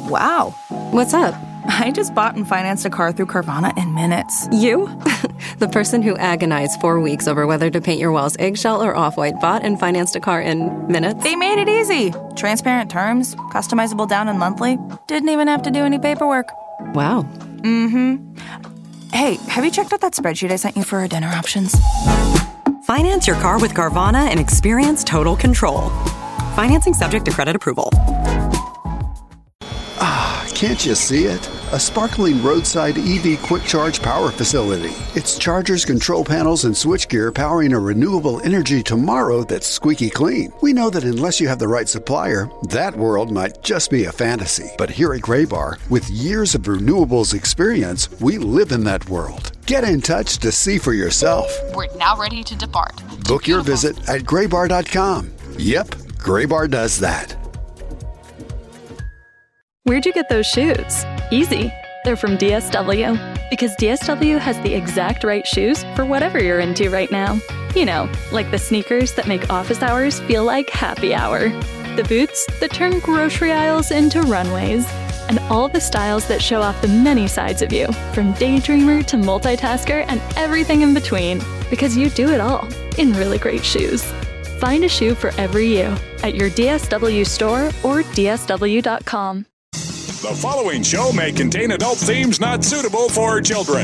Wow. What's up? I just bought and financed a car through Carvana in minutes. You? The person who agonized 4 weeks over whether to paint your walls eggshell or off-white bought and financed a car in minutes? They made it easy. Transparent terms, customizable down and monthly. Didn't even have to do any paperwork. Wow. Mm-hmm. Hey, have you checked out that spreadsheet I sent you for our dinner options? Finance your car with Carvana and experience total control. Financing subject to credit approval. Can't you see it? A sparkling roadside EV quick charge power facility. It's chargers, control panels, and switchgear powering a renewable energy tomorrow that's squeaky clean. We know that unless you have the right supplier, that world might just be a fantasy. But here at Graybar, with years of renewables experience, we live in that world. Get in touch to see for yourself. We're now ready to depart. Book your visit at graybar.com. Yep, Graybar does that. Where'd you get those shoes? Easy. They're from DSW. Because DSW has the exact right shoes for whatever you're into right now. You know, like the sneakers that make office hours feel like happy hour. The boots that turn grocery aisles into runways. And all the styles that show off the many sides of you, from daydreamer to multitasker and everything in between. Because you do it all in really great shoes. Find a shoe for every you at your DSW store or DSW.com. The following show may contain adult themes not suitable for children.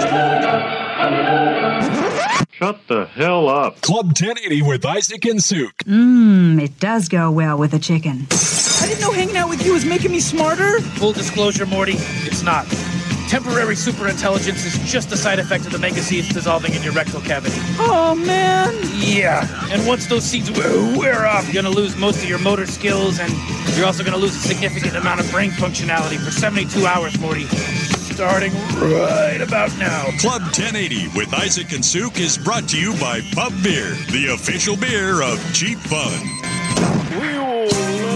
Shut the hell up. Club 1080 with Isaac and Suk. It does go well with a chicken. I didn't know hanging out with you was making me smarter. Full disclosure, Morty, it's not. Temporary superintelligence is just a side effect of the mega seeds dissolving in your rectal cavity. Oh, man. Yeah, and once those seeds wear off, you're going to lose most of your motor skills, and you're also going to lose a significant amount of brain functionality for 72 hours, Morty. Starting right about now. Club 1080 with Isaac and Suk is brought to you by Pub Beer, the official beer of Cheap Fun. We will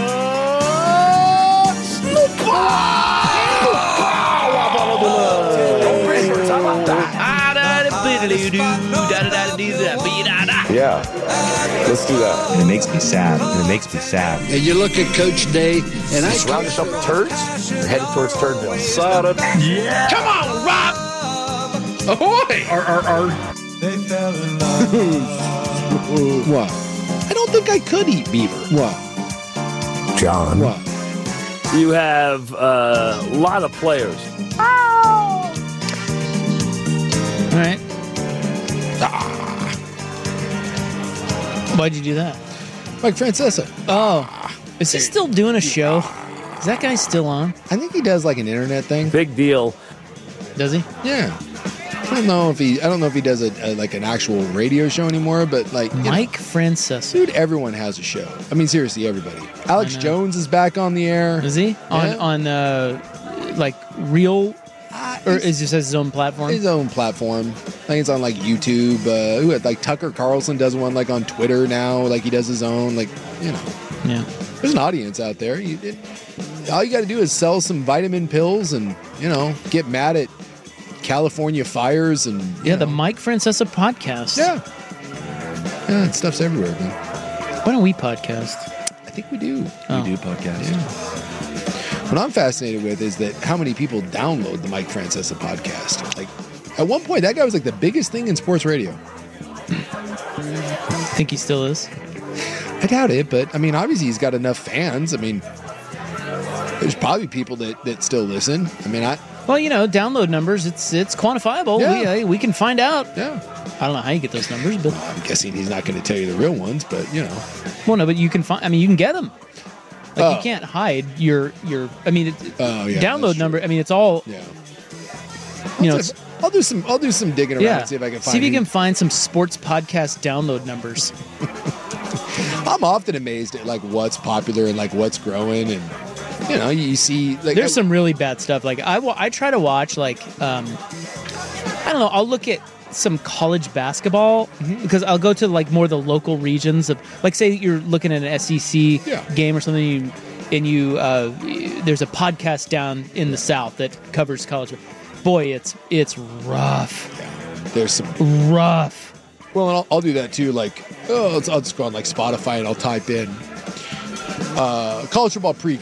Yeah, let's do that. And it makes me sad. And you look at Coach Day, and I surround yourself with turds. You're headed towards Turdville. Yeah. Come on, Rob. Ahoy! They fell in love. What? I don't think I could eat beaver. What? John. What? You have a lot of players. All right. Why'd you do that? Mike Francesa. Oh. Is he still doing a show? Is that guy still on? I think he does like an internet thing. Big deal. Does he? Yeah. I don't know if he does like an actual radio show anymore, but like Mike Francesa. Dude, everyone has a show. I mean, seriously, everybody. Alex Jones is back on the air. Is he? Yeah. On like real or is this his own platform? His own platform. I think it's on like YouTube. Like Tucker Carlson does one like on Twitter now. Like he does his own. Like Yeah. There's an audience out there. All you got to do is sell some vitamin pills and get mad at California fires and the Mike Francesa podcast. Yeah, that stuff's everywhere, man. Why don't we podcast? I think we do. Oh. We do podcast. Yeah. What I'm fascinated with is that how many people download the Mike Francesa podcast. Like, at one point, that guy was like the biggest thing in sports radio. Think he still is? I doubt it, but I mean, obviously he's got enough fans. I mean, there's probably people that still listen. I mean, well, download numbers, it's quantifiable. Yeah. We can find out. Yeah. I don't know how you get those numbers, but I'm guessing he's not going to tell you the real ones, but Well, no, but you can you can get them. Like you can't hide your download number. I mean, it's all I'll do some digging around and see if I can find. See if you can find some sports podcast download numbers. I'm often amazed at like what's popular and like what's growing, and you see like there's some really bad stuff. Like I try to watch like I don't know. I'll look at some college basketball because I'll go to like more the local regions of like say you're looking at an SEC game or something, and you there's a podcast down in the South that covers college. Boy, it's rough. Yeah. There's some rough. Well, and I'll do that too. Like, I'll just go on like Spotify and I'll type in college football preview,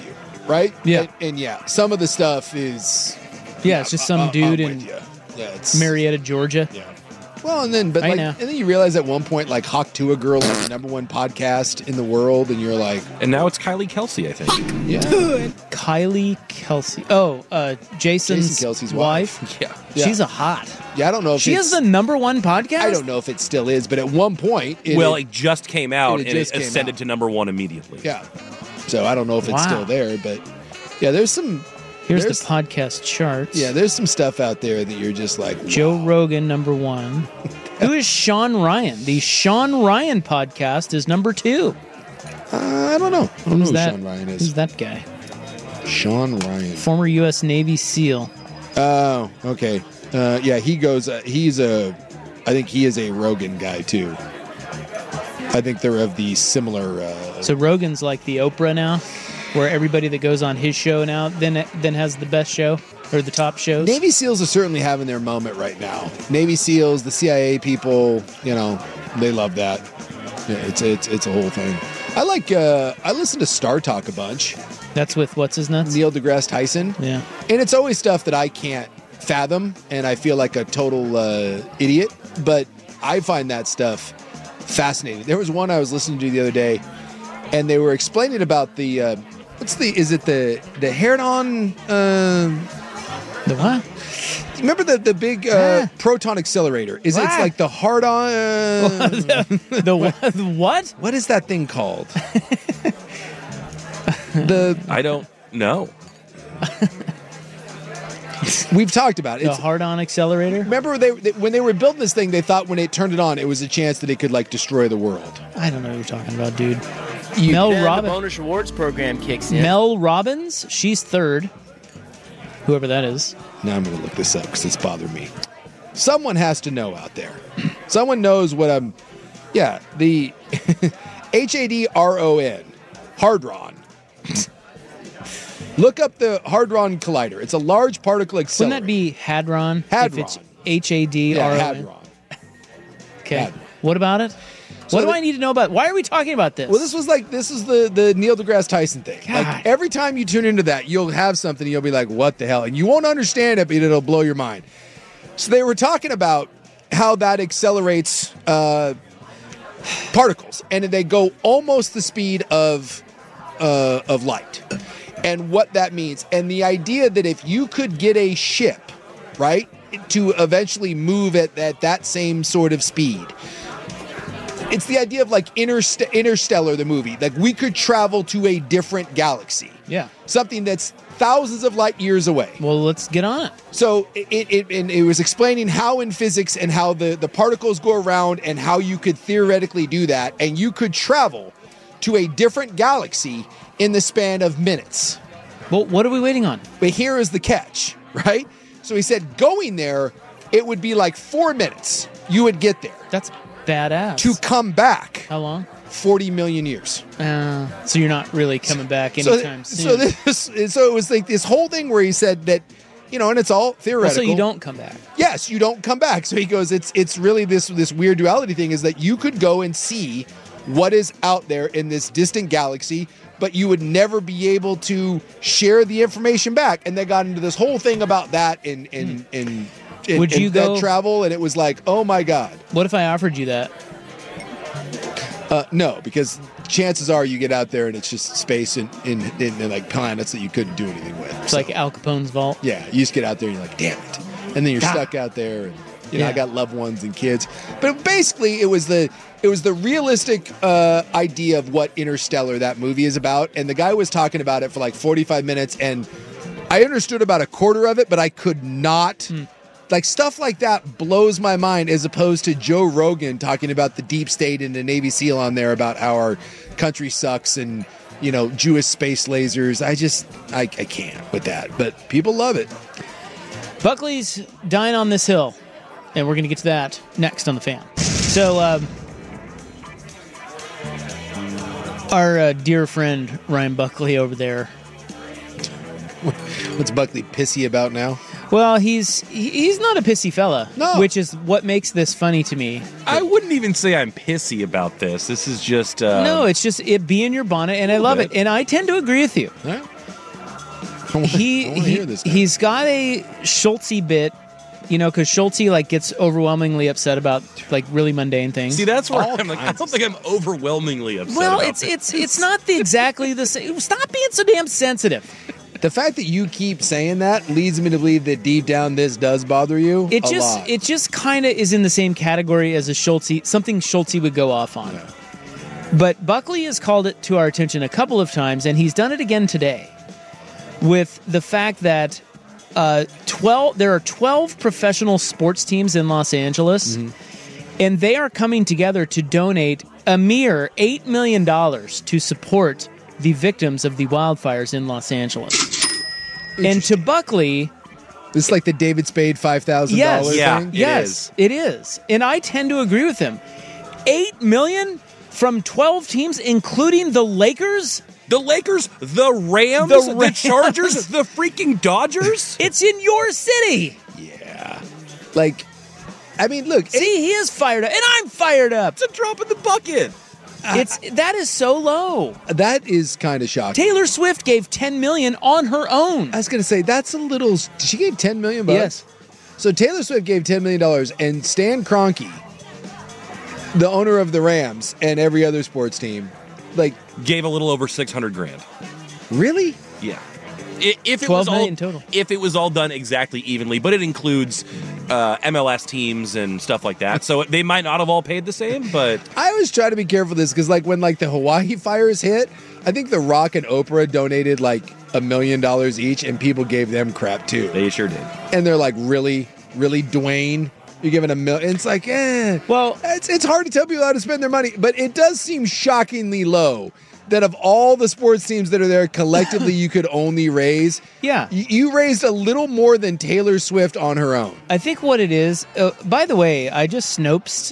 right? Yeah. And yeah, some of the stuff is... Yeah, it's just some dude in it's Marietta, Georgia. Yeah. Well, and then you realize at one point, like, Hawk Tuah Girl is the #1 podcast in the world, and you're like... And now it's Kylie Kelsey, I think. Yeah. Kylie Kelsey. Oh, Jason Kelsey's wife. Yeah. She's a hot. Yeah, I don't know if she has the #1 podcast? I don't know if it still is, but at one point... It just came out, and it came ascended to #1 immediately. Yeah. So I don't know if it's still there, but... Yeah, there's some... Here's the podcast charts. Yeah, there's some stuff out there that you're just like, wow. Joe Rogan, #1. Who is Sean Ryan? The Sean Ryan podcast is #2. I don't know. I don't know who Sean Ryan is. Who's that guy? Sean Ryan. Former U.S. Navy SEAL. Oh, okay. Yeah, he goes, I think he is a Rogan guy, too. I think they're of the similar... So Rogan's like the Oprah now? Where everybody that goes on his show now then has the best show or the top shows. Navy SEALs are certainly having their moment right now. Navy SEALs, the CIA people, they love that. Yeah, it's a whole thing. I listen to Star Talk a bunch. That's with what's his nuts? Neil deGrasse Tyson. Yeah, and it's always stuff that I can't fathom, and I feel like a total idiot. But I find that stuff fascinating. There was one I was listening to the other day, and they were explaining about the. Is it the Heron? The what? Remember the big proton accelerator? It's like the hard on? The what? What is that thing called? I don't know. We've talked about it. The hard-on accelerator? Remember when they were building this thing, they thought when it turned it on, it was a chance that it could destroy the world. I don't know what you're talking about, dude. Mel Robbins. The bonus rewards program kicks in. Mel Robbins, she's third. Whoever that is. Now I'm going to look this up because it's bothered me. Someone has to know out there. Someone knows what I'm... Yeah, the HADRON. Hadron. Look up the Hadron Collider. It's a large particle accelerator. Wouldn't that be Hadron? Hadron. If it's HADRON? Yeah, Hadron. Okay. Hadron. What about it? What do I need to know about? Why are we talking about this? Well, this is the Neil deGrasse Tyson thing. God. Like every time you tune into that, you'll have something and you'll be like, what the hell? And you won't understand it, but it'll blow your mind. So they were talking about how that accelerates particles, and they go almost the speed of light, and what that means. And the idea that if you could get a ship, right, to eventually move at that same sort of speed. It's the idea of Interstellar, the movie. Like we could travel to a different galaxy. Yeah. Something that's thousands of light years away. Well, let's get on it. So it was explaining how in physics and how the particles go around and how you could theoretically do that. And you could travel to a different galaxy in the span of minutes. Well, what are we waiting on? But here is the catch, right? So he said going there, it would be like 4 minutes. You would get there. That's badass. To come back. How long? 40 million years. So you're not really coming back anytime soon. So it was like this whole thing where he said that, and it's all theoretical. So you don't come back. Yes, you don't come back. So he goes, it's really this weird duality thing is that you could go and see what is out there in this distant galaxy, but you would never be able to share the information back. And they got into this whole thing about that would you go travel, and it was like, oh my God. What if I offered you that? No, because chances are you get out there and it's just space in like planets that you couldn't do anything with. It's like Al Capone's vault. Yeah, you just get out there and you're like, damn it. And then you're stuck out there, and I got loved ones and kids. But basically it was the realistic idea of what Interstellar, that movie, is about. And the guy was talking about it for like 45 minutes, and I understood about a quarter of it, but I could not... Like stuff like that blows my mind, as opposed to Joe Rogan talking about the deep state and the Navy SEAL on there about how our country sucks and, Jewish space lasers. I can't with that, but people love it. Buckley's dying on this hill, and we're going to get to that next on The Fan. So, our dear friend Ryan Buckley over there. What's Buckley pissy about now? Well, he's not a pissy fella, which is what makes this funny to me. I wouldn't even say I'm pissy about this. This is just... No, it's just it be in your bonnet, and I love it. And I tend to agree with you. Right. He's got a Schultzy bit, because Schultzy gets overwhelmingly upset about really mundane things. See, that's where I'm like, I don't think I'm overwhelmingly upset. Well, about it's not exactly the same. Stop being so damn sensitive. The fact that you keep saying that leads me to believe that deep down this does bother you. It just kind of is in the same category as something Schultzy would go off on. Yeah. But Buckley has called it to our attention a couple of times, and he's done it again today with the fact that there are 12 professional sports teams in Los Angeles, and they are coming together to donate a mere $8 million to support the victims of the wildfires in Los Angeles. And to Buckley... This is like the David Spade $5,000 thing? Yes, it is. And I tend to agree with him. $8 million from 12 teams, including the Lakers? The Lakers, the Rams, the Chargers, the freaking Dodgers? It's in your city. Yeah. Look. See, he is fired up, and I'm fired up. It's a drop in the bucket. That is so low. That is kind of shocking. Taylor Swift gave $10 million on her own. I was going to say, that's a little... She gave $10 million? Yes. So Taylor Swift gave $10 million, and Stan Kroenke, the owner of the Rams and every other sports team, gave a little over $600,000. Really? Yeah. If it 12 was million total. If it was all done exactly evenly, but it includes MLS teams and stuff like that, so they might not have all paid the same. But I always try to be careful with this because, when the Hawaii fires hit, I think The Rock and Oprah donated $1 million each, and people gave them crap too. They sure did. And they're like, really, Dwayne, you're giving $1 million? It's like, Well, it's hard to tell people how to spend their money, but it does seem shockingly low. That of all the sports teams that are there, collectively you could only raise. Yeah. You raised a little more than Taylor Swift on her own. I think what it is, by the way, I just snoped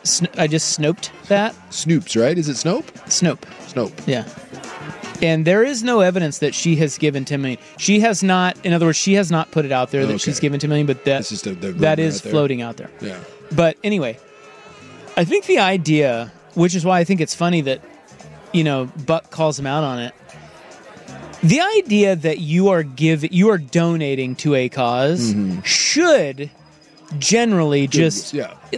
that. Snoops, right? Is it Snope? Snope. Yeah. And there is no evidence that she has given $10 million. She has not, in other words, she has not put it out there that she's given $10 million, but that is floating out there. Yeah. But anyway, I think the idea, which is why I think it's funny that Buck calls him out on it. The idea that you are donating to a cause should generally that's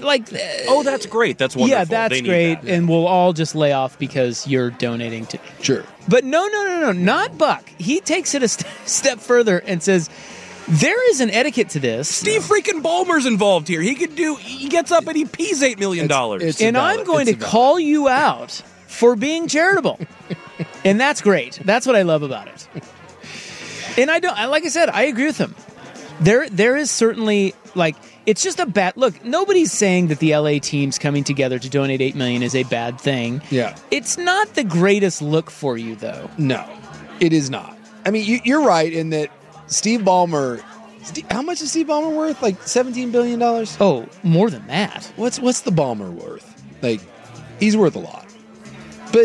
great. That's wonderful. Yeah, that's great, and we'll all just lay off because you're donating to. Sure. But no, not Buck. He takes it a step further and says, there is an etiquette to this. Steve freaking Ballmer's involved here. He gets up and he pees $8 million. And I'm going to call you out for being charitable. And that's great. That's what I love about it. And like I said, I agree with him. There is certainly it's just a bad look. Nobody's saying that the LA teams coming together to donate $8 million is a bad thing. Yeah. It's not the greatest look for you though. No, it is not. I mean, you're right in that Steve Ballmer, how much is Steve Ballmer worth? $17 billion? Oh, more than that. What's the Ballmer worth? He's worth a lot. But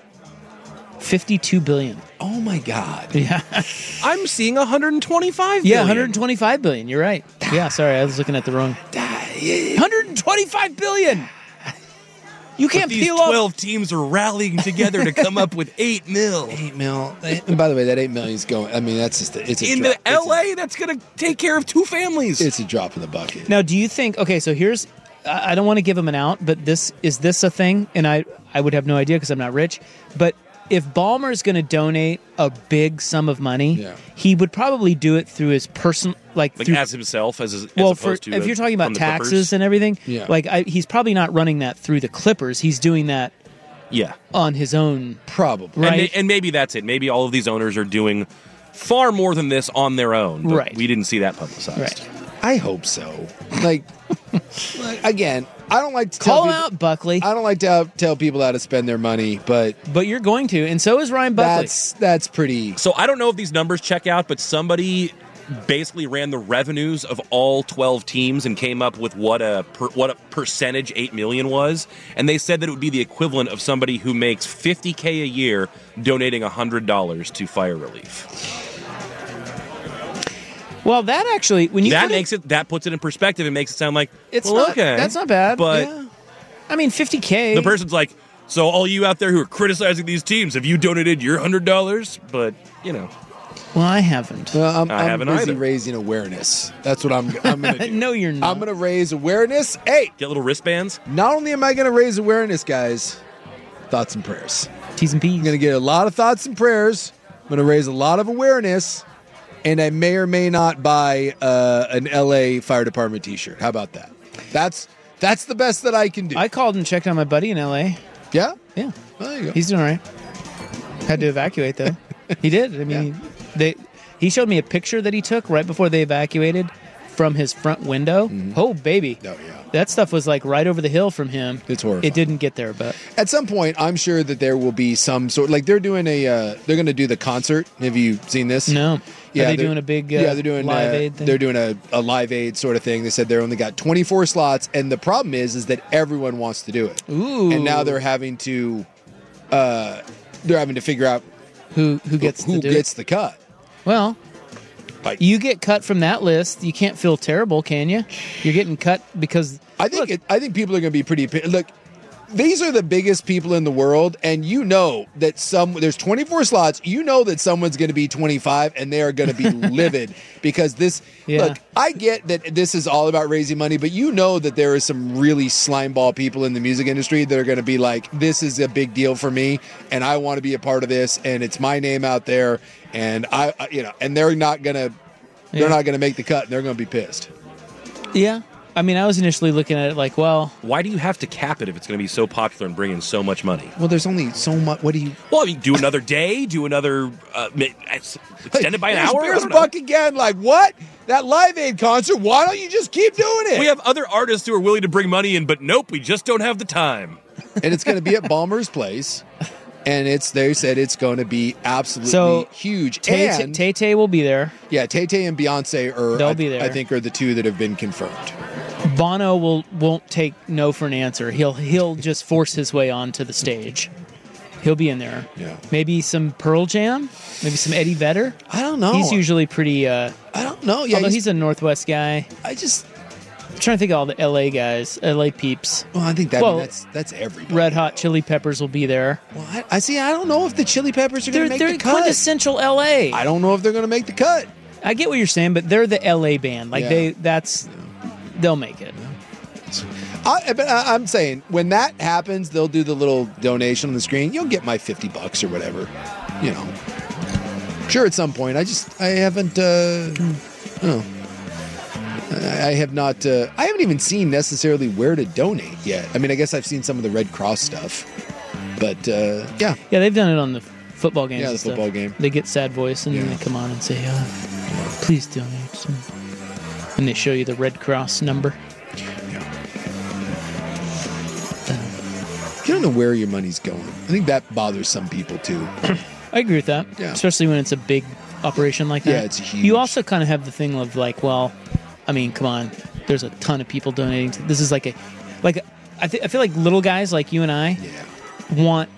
$52 billion. Oh my God. Yeah. I'm seeing $125 billion. Yeah, $125 billion. You're right. Yeah, sorry, I was looking at the wrong. $125 billion. You can't these peel off. 12 teams are rallying together to come up with $8 million. $8 million. And by the way, that $8 million is going. I mean, that's just it's a in drop. the LA. That's going to take care of 2 families. It's a drop in the bucket. Now, do you think? Okay, so here's. I don't want to give him an out, but is this a thing? And I would have no idea because I'm not rich. But if Ballmer is going to donate a big sum of money, he would probably do it through his personal, as himself, as opposed to if you're talking about taxes Clippers. and everything, yeah. He's probably not running that through the Clippers. He's doing that, on his own, probably, right? And maybe that's it. Maybe all of these owners are doing far more than this on their own, but right? We didn't see that publicized. Right. I hope so. Again, I don't like to call him out, Buckley. I don't like to tell people how to spend their money, but you're going to, and so is Ryan Buckley. That's pretty. So I don't know if these numbers check out, but somebody basically ran the revenues of all 12 teams and came up with what a percentage $8 million was, and they said that it would be the equivalent of somebody who makes $50K a year donating $100 to fire relief. Well, that actually, when you that puts it in perspective and makes it sound like okay, that's not bad. But I mean, $50K. The person's like, so all you out there who are criticizing these teams, have you donated your $100? But Well, I haven't. I'm haven't busy either. raising awareness. That's what I'm going to do. No, you're not. I'm going to raise awareness. Hey, Get little wristbands. not only am I going to raise awareness, guys, thoughts and prayers. T's and P's. I'm going to get a lot of thoughts and prayers. I'm going to raise a lot of awareness. And I may or may not buy an LA Fire Department t-shirt. How about that? That's the best that I can do. I called and checked on my buddy in LA. Yeah? Yeah. Well, there you go. He's doing all right. Had to evacuate, though. He did. I mean, he showed me a picture that he took right before they evacuated from his front window. Oh, baby. Oh, yeah. That stuff was like right over the hill from him. It's horrifying. It didn't get there, but At some point, I'm sure that there will be some sort, like they're doing they're going to do the concert. Have you seen this? no. Yeah, Are they they're- doing a big they're doing Live Aid thing? They're doing a Live Aid sort of thing. They said they're only got 24 slots, and the problem is that everyone wants to do it. Ooh. And now they're having to figure out who gets to do gets the cut. Well, Like- you get cut from that list. You can't feel terrible, can you? You're getting cut because I think people are going to be pretty. Look, these are the biggest people in the world, and you know that there's 24 slots. You know that someone's going to be 25, and they are going to be livid because this. Yeah. Look, I get that this is all about raising money, but you know that there are some really slimeball people in the music industry that are going to be like, "This is a big deal for me, and I want to be a part of this, and it's my name out there, and and they're not going to." Yeah. They're not going to make the cut, and they're going to be pissed. Yeah. I mean, I was initially looking at it like, well, Why do you have to cap it if it's going to be so popular and bring in so much money? Well, there's only so much. What do you? Well, I mean, do another day, do another extend it by an There's hour. I Beers don't know. Buck again. Like what? That Live Aid concert. Why don't you just keep doing it? We have other artists who are willing to bring money in, but nope, we just don't have the time. And it's going to be at Ballmer's Place, and they said it's going to be absolutely So, huge. Tay And Tay will be there. yeah, Tay and Beyonce They'll be there. I think are the two that have been confirmed. Bono won't take no for an answer. He'll just force his way onto the stage. He'll be in there. Yeah. Maybe some Pearl Jam. Maybe some Eddie Vedder. I don't know. He's usually pretty. I don't know. Yeah, although he's a Northwest guy. I'm trying to think of all the LA guys, LA peeps. Well, I think that's everybody. Red Hot Chili Peppers will be there. Well, I see. I don't know if the Chili Peppers are going to make They're the cut. quintessential LA. I don't know if they're going to make the cut. I get what you're saying, but they're the LA band. Like Yeah. they'll make it. I'm saying when that happens, they'll do the little donation on the screen. You'll get my $50 or whatever. You know, sure. At some point, I haven't. I have not. I haven't even seen necessarily where to donate yet. I mean, I guess I've seen some of the Red Cross stuff, but yeah. Yeah, they've done it on the football games. Yeah, the and stuff. football game. They get Sad Voice and then they come on and say, "Please donate," and they show you the Red Cross number. You don't know where your money's going. I think that bothers some people too. I agree with that. Yeah. Especially when it's a big operation like that. Yeah, it's huge. You also kind of have the thing of like, well, I mean, come on. There's a ton of people donating. This is I feel like little guys like you and I want.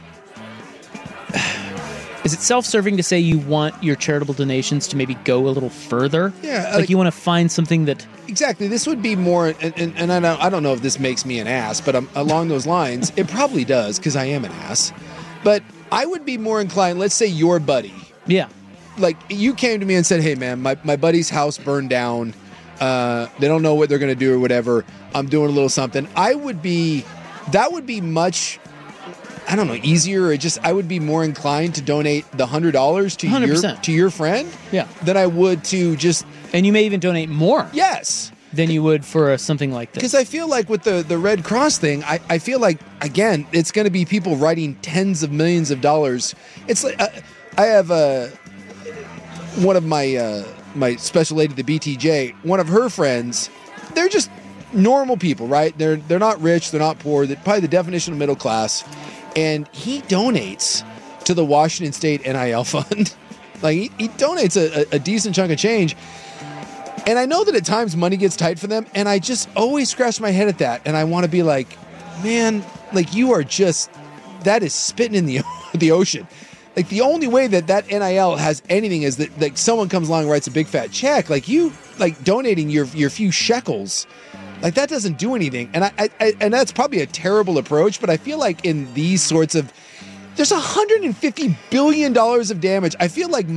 Is it self-serving to say you want your charitable donations to maybe go a little further? Yeah, like you want to find something that. Exactly. This would be more, and I don't know if this makes me an ass, but along those lines, it probably does because I am an ass. But I would be more inclined. Let's say your buddy. Yeah. Like you came to me and said, "Hey, man, my buddy's house burned down. They don't know what they're going to do or whatever. I'm doing a little something." That would be much. I don't know, easier. Or I would be more inclined to donate the $100 to your friend, than I would to just. And you may even donate more, yes, than you would for something like this. Because I feel like with the Red Cross thing, I feel like again it's going to be people writing tens of millions of dollars. It's like I have one of my special aid at the BTJ. One of her friends, they're just normal people, right? They're not rich, they're not poor. They're probably the definition of middle class. And he donates to the Washington State NIL Fund. Like he donates a decent chunk of change. And I know that at times money gets tight for them. And I just always scratch my head at that. And I want to be like, man, like you are just, that is spitting in the ocean. Like the only way that NIL has anything is that like someone comes along and writes a big fat check. Like you, like donating your few shekels. Like that doesn't do anything, and I and that's probably a terrible approach. But I feel like in these sorts of, there's $150 billion of damage. I feel like my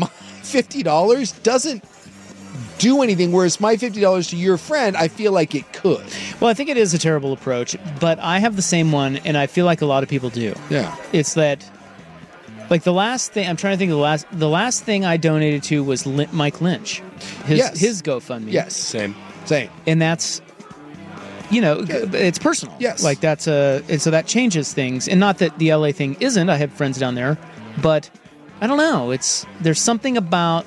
$50 doesn't do anything, whereas my $50 to your friend, I feel like it could. Well, I think it is a terrible approach, but I have the same one, and I feel like a lot of people do. Yeah. It's that, like, the last thing, I'm trying to think of the last thing I donated to was Mike Lynch. His GoFundMe. Yes. Same. And that's, it's personal. Yes. Like, and so that changes things. And not that the LA thing isn't. I have friends down there, but I don't know. There's something about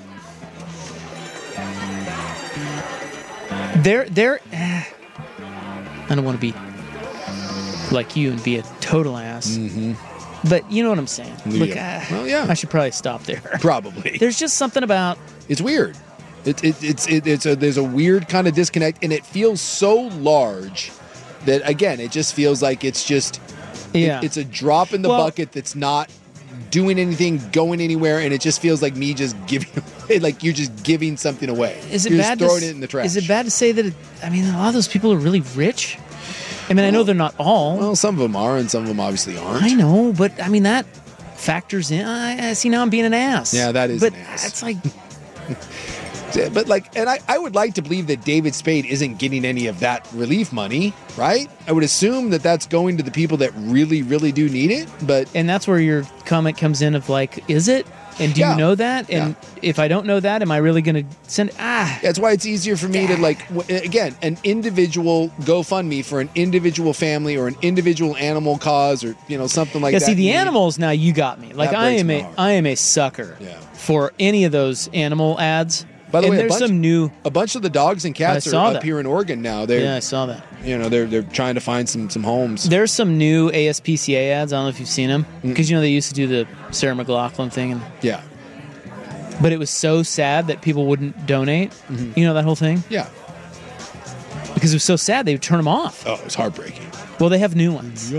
I don't want to be like you and be a total ass. Mm-hmm. But you know what I'm saying. Look, yeah. I should probably stop there. Probably. There's just something about it's weird. There's a weird kind of disconnect, and it feels so large that again, it just feels like it's just it's a drop in the bucket that's not doing anything, going anywhere, and it just feels like me just giving, like you're just giving something away. Is it you're bad just throwing it in the trash? Is it bad to say that? A lot of those people are really rich. I mean, I know they're not all. Well, some of them are, and some of them obviously aren't. I know, but I mean that factors in. I see now I'm being an ass. Yeah, that is. But an ass. it's like. But like, and I would like to believe that David Spade isn't getting any of that relief money, right? I would assume that that's going to the people that really, really do need it. And that's where your comment comes in of like, is it? And do you know that? And if I don't know that, am I really going to send? That's why it's easier for me to like, again, an individual GoFundMe for an individual family or an individual animal cause or something like that. Yeah, see, the animals now you got me. Like I am a sucker for any of those animal ads. By the way, there's a bunch of the dogs and cats are up here in Oregon now. I saw that. They're trying to find some homes. There's some new ASPCA ads. I don't know if you've seen them because they used to do the Sarah McLachlan thing. But it was so sad that people wouldn't donate. Mm-hmm. You know that whole thing? Yeah. Because it was so sad they would turn them off. Oh, it was heartbreaking. Well, they have new ones.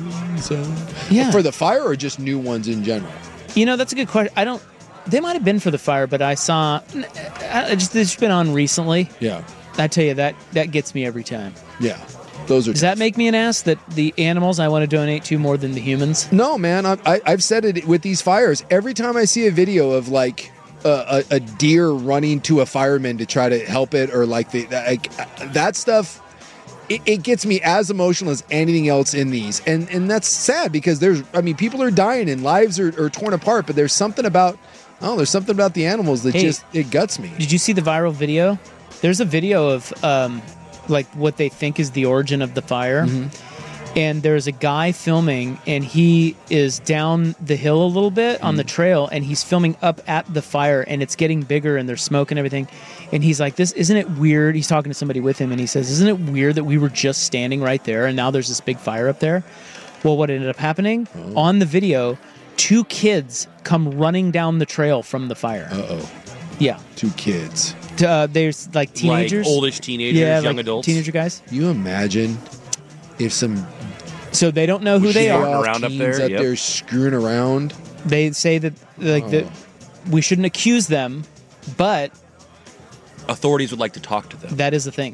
Yeah. For the fire or just new ones in general? That's a good question. They might have been for the fire, but I saw it's been on recently. Yeah. I tell you, that gets me every time. Yeah. Those are. Does that make me an ass that the animals I want to donate to more than the humans? No, man. I've said it with these fires. Every time I see a video of like a deer running to a fireman to try to help it, or like that stuff, it gets me as emotional as anything else in these. And that's sad because people are dying and lives are torn apart, but there's something about the animals that it guts me. Did you see the viral video? There's a video of like what they think is the origin of the fire. Mm-hmm. And there's a guy filming, and he is down the hill a little bit on the trail, and he's filming up at the fire, and it's getting bigger, and there's smoke and everything. And he's like, isn't it weird? He's talking to somebody with him, and he says, isn't it weird that we were just standing right there, and now there's this big fire up there? Well, what ended up happening on the video, 2 kids come running down the trail from the fire. Uh-oh. Yeah. 2 kids. There's like teenagers. Like oldish teenagers, young adults. Teenager guys. You imagine if some... So they don't know who they are. Around up there, they're screwing around. They say that that we shouldn't accuse them, but... Authorities would like to talk to them. That is the thing.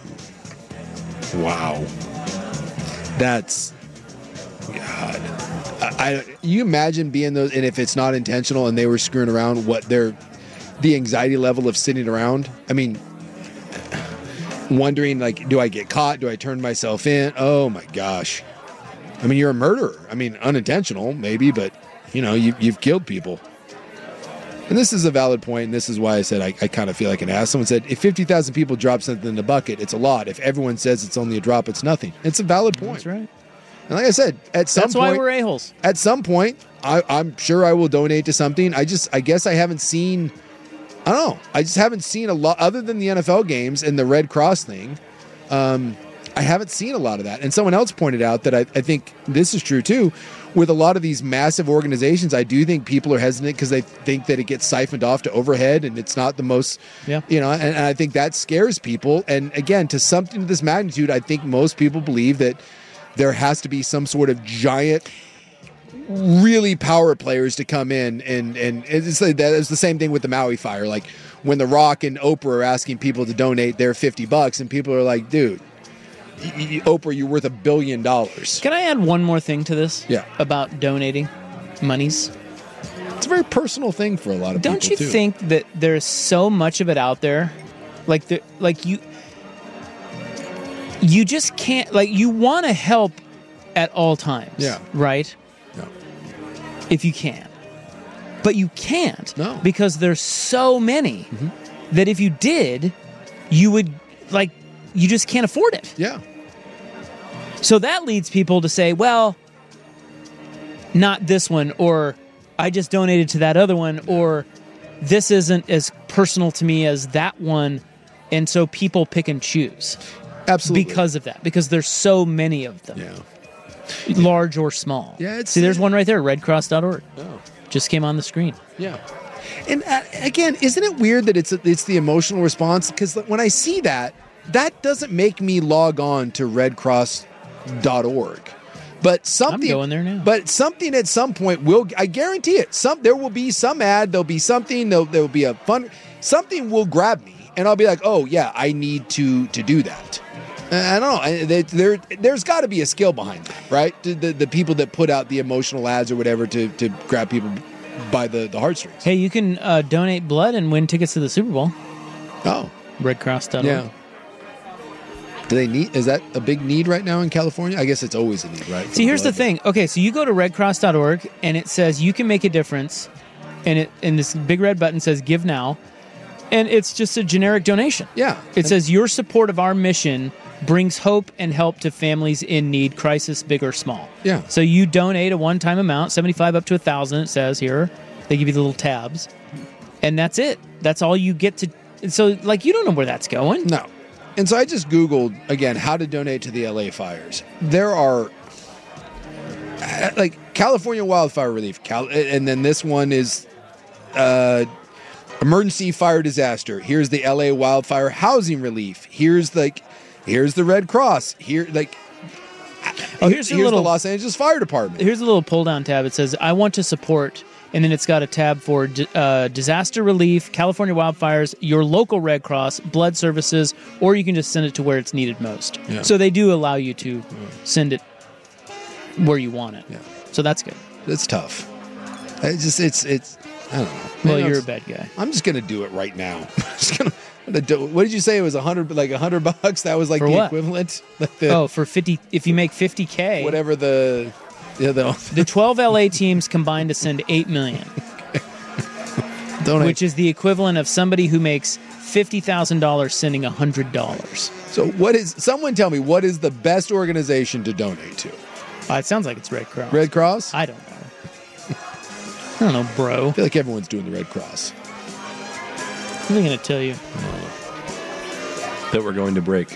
Wow. That's... God. You imagine being those, and if it's not intentional and they were screwing around, the anxiety level of sitting around. I mean, wondering like, do I get caught? Do I turn myself in? Oh my gosh. I mean, you're a murderer. I mean, unintentional maybe, but you've killed people. And this is a valid point, and this is why I said I kind of feel like an ass. Someone said, if 50,000 people drop something in the bucket, it's a lot. If everyone says it's only a drop, it's nothing. It's a valid point. That's right. And like I said, at some point... That's why we're a-holes. At some point, I'm sure I will donate to something. I guess I haven't seen... I don't know. I just haven't seen a lot, other than the NFL games and the Red Cross thing. I haven't seen a lot of that. And someone else pointed out that I think this is true too. With a lot of these massive organizations, I do think people are hesitant because they think that it gets siphoned off to overhead and it's not the most, and I think that scares people. And again, to something of this magnitude, I think most people believe that there has to be some sort of giant, really power players to come in, and it's the same thing with the Maui fire. Like when The Rock and Oprah are asking people to donate their $50, and people are like, "Dude, Oprah, you're worth $1 billion." Can I add one more thing to this? Yeah. About donating monies. It's a very personal thing for a lot of people, Don't you too. think that there's so much of it out there? You just can't, you want to help at all times. Yeah. Right? No. If you can. But you can't. No. Because there's so many that if you did, you would, you just can't afford it. Yeah. So that leads people to say, well, not this one, or I just donated to that other one, or this isn't as personal to me as that one. And so people pick and choose. Absolutely. Because of that. Because there's so many of them. Yeah. Large or small. Yeah. See, there's one right there, redcross.org. Oh. Just came on the screen. Yeah. And again, isn't it weird that it's the emotional response? Because when I see that doesn't make me log on to redcross.org. But something, I'm going there now. But something at some point I guarantee it. There will be some ad. There'll be something. There'll be a fun. Something will grab me, and I'll be like, "Oh yeah, I need to do that." I don't know. There's got to be a skill behind that, right? The people that put out the emotional ads or whatever to grab people by the heartstrings. Hey, you can donate blood and win tickets to the Super Bowl. Oh, redcross.org. Yeah. Do they need? Is that a big need right now in California? I guess it's always a need, right? See, here's the thing. Okay, so you go to redcross.org and it says you can make a difference, and this big red button says Give Now, and it's just a generic donation. Yeah. It says your support of our mission brings hope and help to families in need, crisis big or small. Yeah. So you donate a one-time amount, $75 up to $1,000. It says here. They give you the little tabs, and that's it. That's all you get to. So you don't know where that's going. No. And so I just Googled, again, how to donate to the LA fires. There are, California wildfire relief. And then this one is emergency fire disaster. Here's the LA wildfire housing relief. Here's the Red Cross. Here's the Los Angeles Fire Department. Here's a little pull-down tab. It says, I want to support... And then it's got a tab for disaster relief, California wildfires, your local Red Cross, blood services, or you can just send it to where it's needed most. Yeah. So they do allow you to send it where you want it. Yeah. So that's good. It's tough. It's I don't know. Well, you're a bad guy. I'm just going to do it right now. What did you say? It was $100? That was for the what? equivalent? For 50, if you make 50K. Whatever the 12 LA teams combined to send $8 million. Which is the equivalent of somebody who makes $50,000 sending $100. So someone tell me, what is the best organization to donate to? It sounds like it's Red Cross. Red Cross? I don't know. I don't know, bro. I feel like everyone's doing the Red Cross. What am I going to tell you? That we're going to break.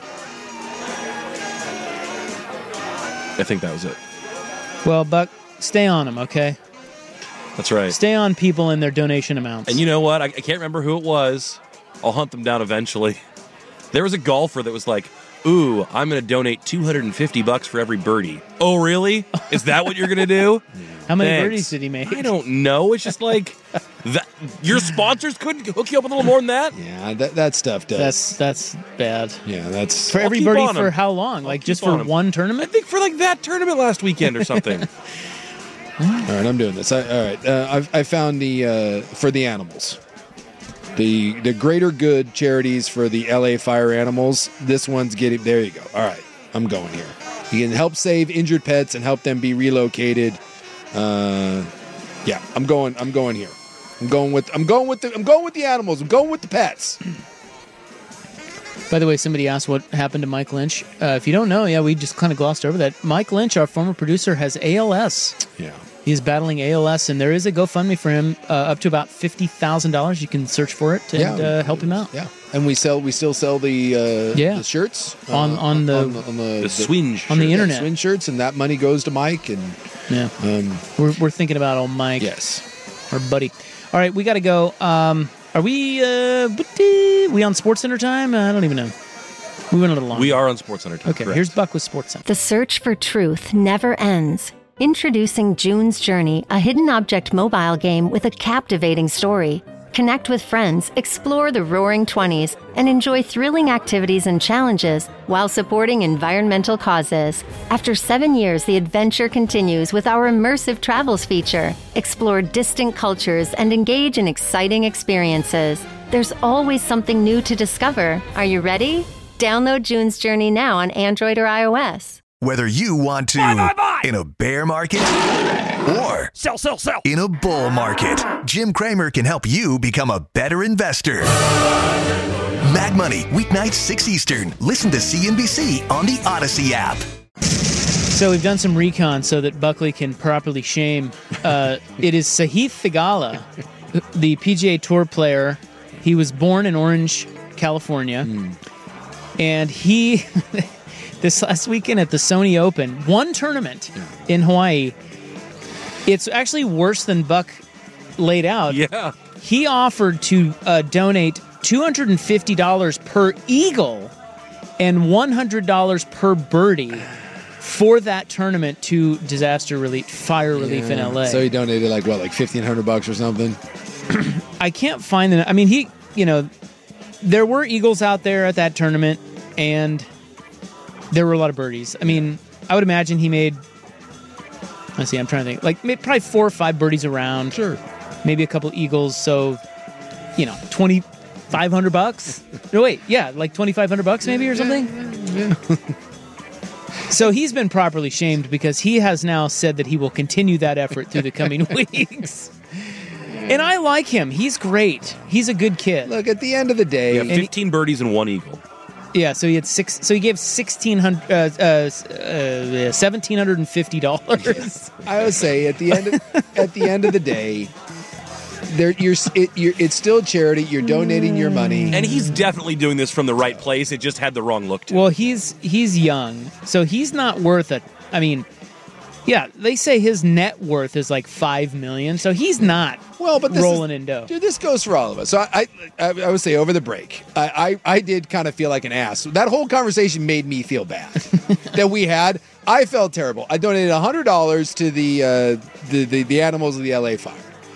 I think that was it. Well, Buck, stay on them, okay? That's right. Stay on people and their donation amounts. And you know what? I can't remember who it was. I'll hunt them down eventually. There was a golfer that was like, ooh, I'm going to donate $250 for every birdie. Oh, really? Is that what you're going to do? How many Thanks. birdies did he make? I don't know. It's just like that. Your sponsors couldn't hook you up with a little more than that? Yeah, that stuff does. That's bad. Yeah, that's... For every birdie for how long? Just for one tournament? I think for that tournament last weekend or something. All right, I'm doing this. All right, I found for the animals. The Greater Good charities for the LA fire animals. This one's getting... There you go. All right, I'm going here. You can help save injured pets and help them be relocated. Yeah, I'm going here. I'm going with the animals. I'm going with the pets. By the way, somebody asked what happened to Mike Lynch. If you don't know, we just kind of glossed over that. Mike Lynch, our former producer, has ALS. Yeah. He's battling ALS, and there is a GoFundMe for him up to about $50,000. You can search for it and help him out. Yeah, and we still sell the shirts on the swing on the internet. Swing shirts, and that money goes to Mike. And we're thinking about old Mike. Yes, our buddy. All right, we got to go. Are we on SportsCenter time? I don't even know. We went a little long. We are on SportsCenter time. Okay, correct. Here's Buck with SportsCenter. The search for truth never ends. Introducing June's Journey, a hidden object mobile game with a captivating story. Connect with friends, explore the Roaring 20s, and enjoy thrilling activities and challenges while supporting environmental causes. After 7 years, the adventure continues with our immersive travels feature. Explore distant cultures and engage in exciting experiences. There's always something new to discover. Are you ready? Download June's Journey now on Android or iOS. Whether you want to in a bear market or sell in a bull market, Jim Cramer can help you become a better investor. Mad Money, weeknights 6 Eastern. Listen to CNBC on the Odyssey app. So we've done some recon so that Buckley can properly shame. It is Sahith Theegala, the PGA Tour player. He was born in Orange, California, and he... This last weekend at the Sony Open, one tournament in Hawaii, it's actually worse than Buck laid out. Yeah. He offered to donate $250 per eagle and $100 per birdie for that tournament to disaster relief, fire relief in LA. So he donated like $1,500 or something? I can't find them. I mean, there were eagles out there at that tournament, and there were a lot of birdies. I mean, I would imagine he made, I'm trying to think, probably 4 or 5 birdies around. Sure. Maybe a couple eagles, so, $2,500? No, wait, yeah, like $2,500 maybe or something? Yeah. So he's been properly shamed because he has now said that he will continue that effort through the coming weeks. And I like him. He's great. He's a good kid. Look, at the end of the day... Yeah, 15 birdies and 1 eagle. Yeah, so he had he gave $1,750. I would say at the end of the day, it's still charity. You're donating your money, and he's definitely doing this from the right place. It just had the wrong look to it. Well, he's young, so he's not worth it. I mean, yeah, they say his net worth is like $5 million, so he's not rolling in dough. Dude, this goes for all of us. So I would say over the break, I did kind of feel like an ass. That whole conversation made me feel bad that we had. I felt terrible. I donated $100 to the animals of the LA fire.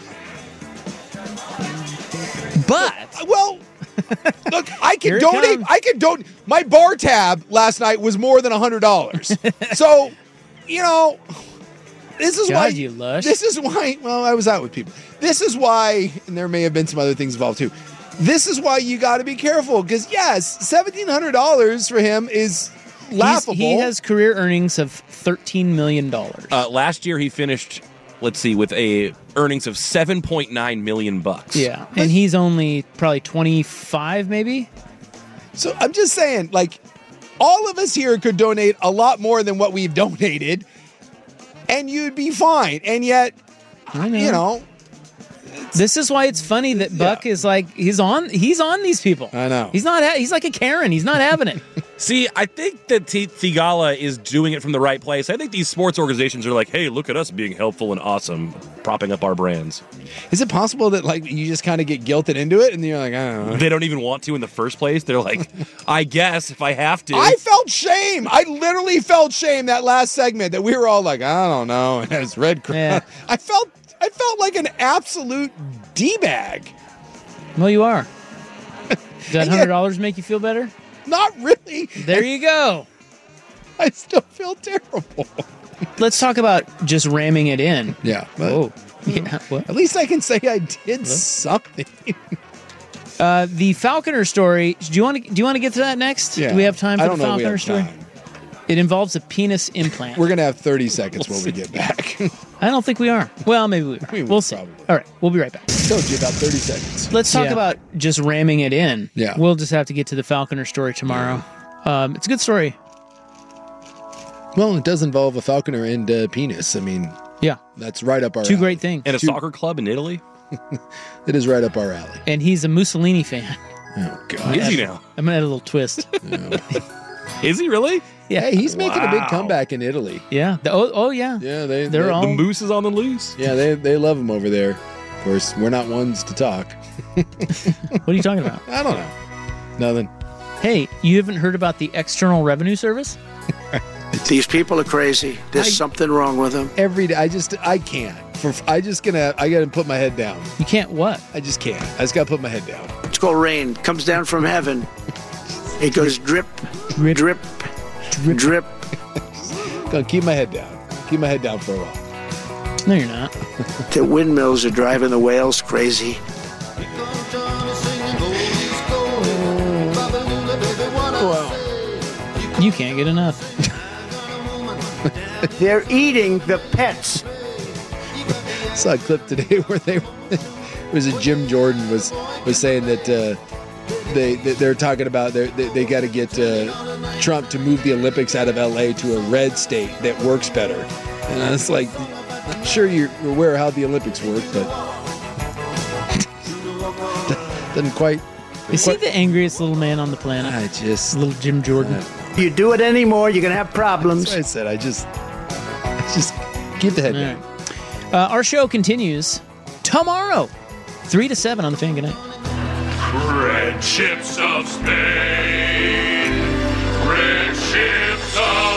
But look, I can donate. My bar tab last night was more than $100. So. This is why you lush. This is why. Well, I was out with people. This is why, and there may have been some other things involved too. This is why you got to be careful because yes, $1,700 for him is laughable. He has career earnings of $13 million. Last year he finished, with earnings of $7.9 million. Yeah, and he's only probably 25, maybe. So I'm just saying, all of us here could donate a lot more than what we've donated, and you'd be fine. And yet, this is why it's funny that Buck is he's on these people. I know. He's like a Karen. He's not having it. See, I think that Theegala is doing it from the right place. I think these sports organizations are like, hey, look at us being helpful and awesome, propping up our brands. Is it possible that you just kind of get guilted into it and you're like, I don't know. They don't even want to in the first place. They're like, I guess if I have to. I felt shame. I literally felt shame that last segment that we were all like, I don't know. And it's red crowd. Yeah. I felt like an absolute D-bag. Well, you are. Does that $100 make you feel better? Not really. There you go. I still feel terrible. Let's talk about just ramming it in. Yeah. Yeah. What? At least I can say I did something. The Falconer story. Do you want to get to that next? Yeah. Do we have time for the Falconer story? Time. It involves a penis implant. We're gonna have 30 seconds when we get back. I don't think we are. Well, maybe we'll see. Probably. All right, we'll be right back. Told you about 30 seconds. Let's talk about just ramming it in. Yeah. We'll just have to get to the Falconer story tomorrow. It's a good story. Well, it does involve a falconer and a penis. I mean, yeah, that's right up our two alley. Great things. And a soccer club in Italy. It is right up our alley. And he's a Mussolini fan. Oh God, is he now? I'm gonna add a little twist. Is he really? Yeah, hey, he's making a big comeback in Italy. Yeah. Yeah. Yeah, they're all the moose is on the loose. Yeah, they love him over there. Of course, we're not ones to talk. What are you talking about? I don't know. Nothing. Hey, you haven't heard about the External Revenue Service? These people are crazy. There's something wrong with them. Every day, I can't. I gotta put my head down. You can't what? I just can't. I just gotta put my head down. It's called rain. It comes down from heaven. It goes drip, drip, drip, drip. Gonna keep my head down. Keep my head down for a while. No, you're not. The windmills are driving the whales crazy. Wow. You can't get enough. They're eating the pets. I saw a clip today where it was a Jim Jordan was saying that they're talking about they got to get Trump to move the Olympics out of LA to a red state that works better. And I was like, I'm sure you're aware of how the Olympics work, but doesn't quite. Is he the angriest little man on the planet? Little Jim Jordan. You do it anymore, you're gonna have problems. That's what I said. I just keep the head down. Right. Our show continues tomorrow, 3 to 7 on the Fan. Good night. Red ships of Spain, red ships of